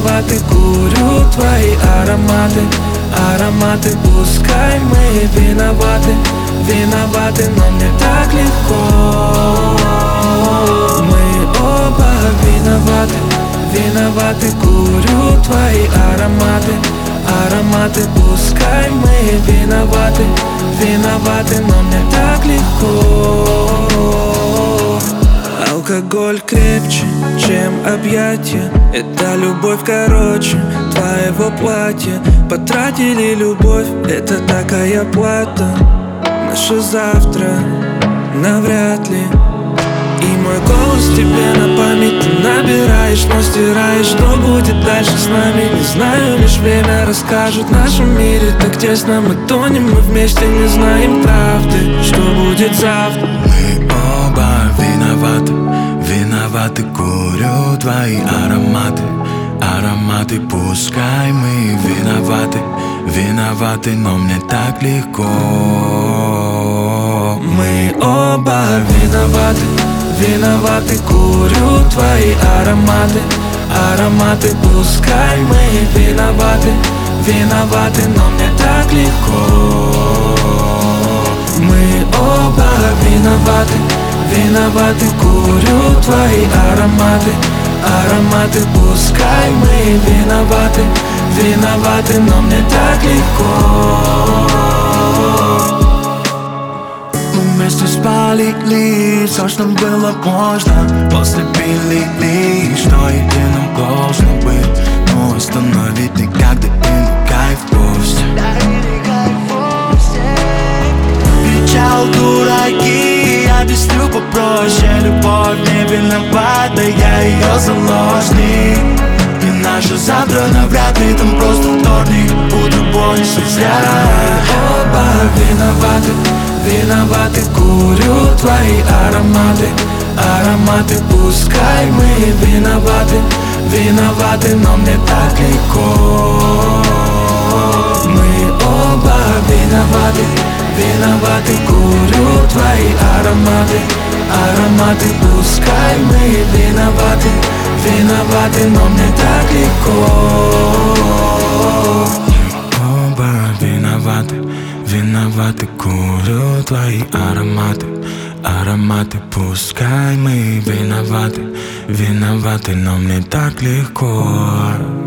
виноваты, курю твои ароматы. Ароматы, пускай мы виноваты. Виноваты, но мне так легко. Мы оба виноваты. Виноваты, курю твои ароматы. Ароматы, пускай мы виноваты. Виноваты, но мне так легко. Алкоголь крепче, чем объятия. Это любовь короче твоего платья. Потратили любовь, это такая плата. Наше завтра навряд ли. И мой голос тебе на память ты набираешь, но стираешь. Что будет дальше с нами, не знаю, лишь время расскажет. В нашем мире так тесно, мы тонем, мы вместе не знаем правды. Что будет завтра? Мы оба виноваты. Виноваты, курю твои ароматы. Ароматы, пускай мы виноваты. Виноваты, но мне так легко. Мы оба виноваты. Виноваты, курю твои ароматы. Ароматы, пускай мы виноваты. Виноваты, но мне так легко. Мы оба виноваты. Виноваты, курю твои ароматы. Ароматы, пускай мы виноваты. Виноваты, но мне так легко. Вместе спалили все, что было можно. После пили, что единым должно быть. Но остановить никогда и не кайф пусть. Кричал дураки, объясню попроще. Любовь не виновата, я ее заложник. И наше завтра навряд ли, там просто вторник. Утро больше зря. Оба виноваты. Виноваты, курю твои ароматы. Ароматы, пускай мы виноваты. Виноваты, но мне так легко. Мы оба виноваты. Виноваты, курю твои ароматы. Ароматы, пускай мы виноваты. Виноваты, но мне так легко. Оба виноваты. Виноваты, курю твои ароматы. Ароматы, пускай мы виноваты. Виноваты, но мне так легко.